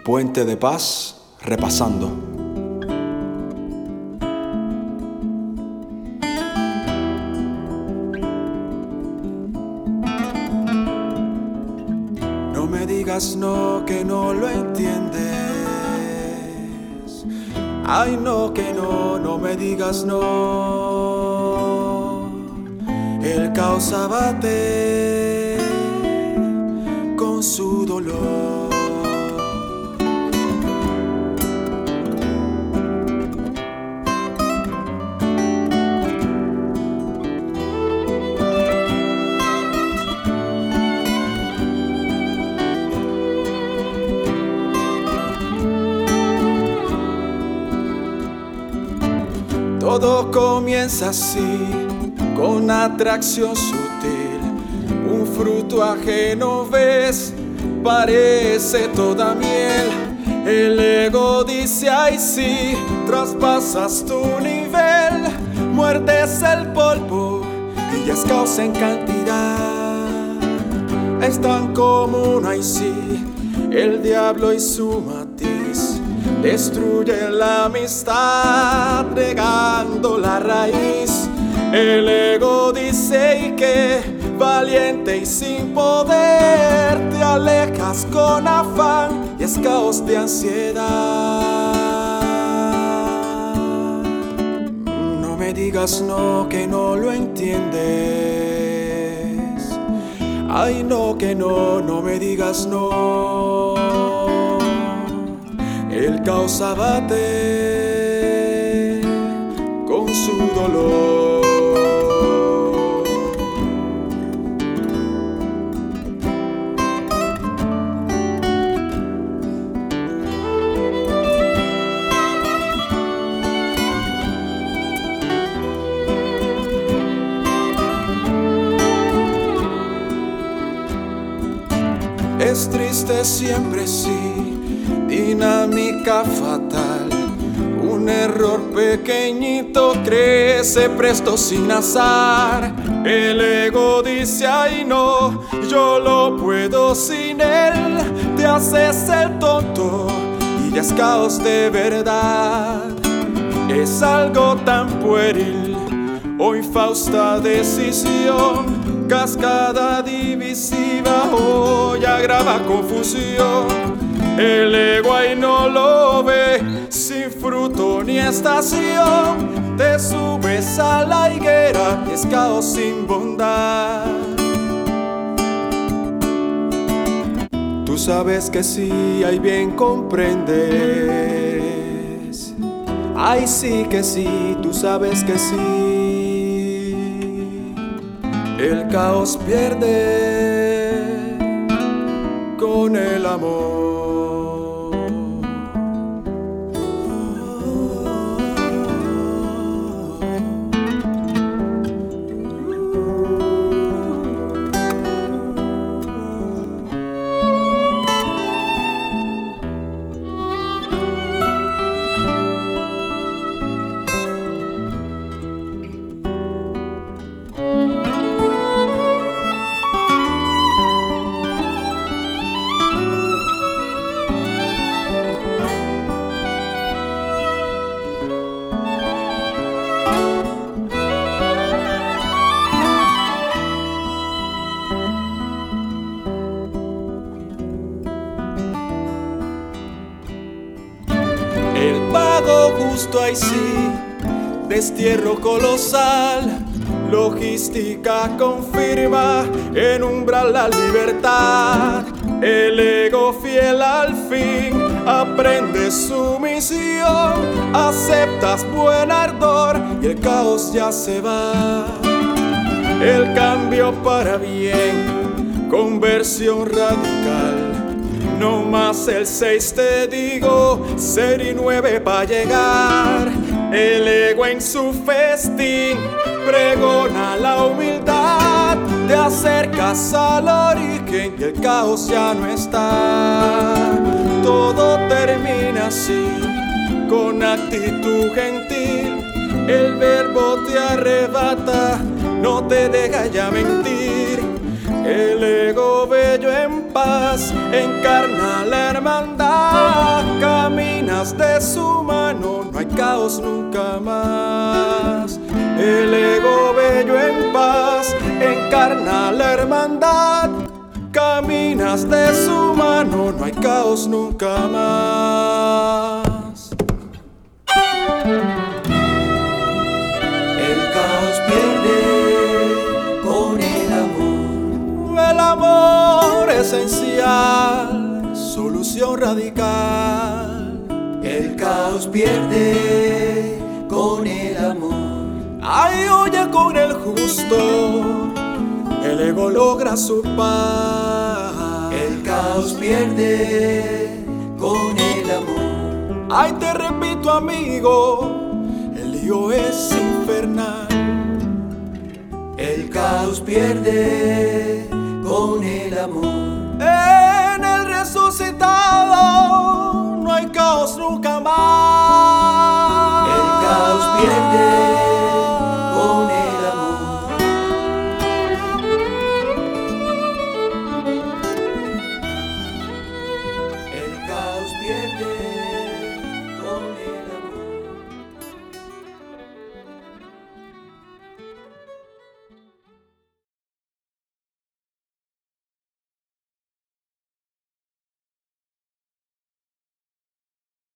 Puente de Paz, repasando. No me digas no, que no lo entiendes. Ay, no, que no, no me digas no. El caos abate con su dolor. Todo comienza así, con atracción sutil. Un fruto ajeno ves, parece toda miel. El ego dice ay sí, traspasas tu nivel. Muerdes el polvo y ya es caos en cantidad. Es tan común ay sí, el diablo y su matiz. Destruye la amistad, regando la raíz. El ego dice y que, valiente y sin poder, te alejas con afán y es caos de ansiedad. No me digas no, que no lo entiendes. Ay no, que no, no me digas no. El caos abate con su dolor. Es triste siempre sí, dinámica fatal. Un error pequeñito crece presto sin azar. El ego dice ay no, yo lo puedo sin él. Te haces el tonto y ya es caos de verdad. Es algo tan pueril o infausta decisión. Cascada divisiva hoy agrava confusión. El ego ahí no lo ve, sin fruto ni estación. Te subes a la higuera y es caos sin bondad. Tú sabes que sí, hay bien comprendes. Ay sí que sí, tú sabes que sí. El caos pierde con el amor. El pago justo ahí sí, destierro colosal. Logística confirma en umbral la libertad. El ego fiel al fin aprende su misión. Aceptas buen ardor y el caos ya se va. El cambio para bien, conversión radical. No más el 6 te digo, 0 y 9 pa' llegar. El ego en su festín pregona la humildad. Te acercas al origen y el caos ya no está. Todo termina así, con actitud gentil. El verbo te arrebata, no te deja ya mentir. El ego bello en paz encarna la hermandad. caminas de su mano, no hay caos nunca más. El ego bello en paz encarna la hermandad. Caminas de su mano, no hay caos nunca más. El caos pierde con el amor esencial, solución radical. El caos pierde con el amor. Ay, oye, con el justo, el ego logra su paz. El caos pierde con el amor. Ay, te repito, amigo, el lío es infernal. El caos pierde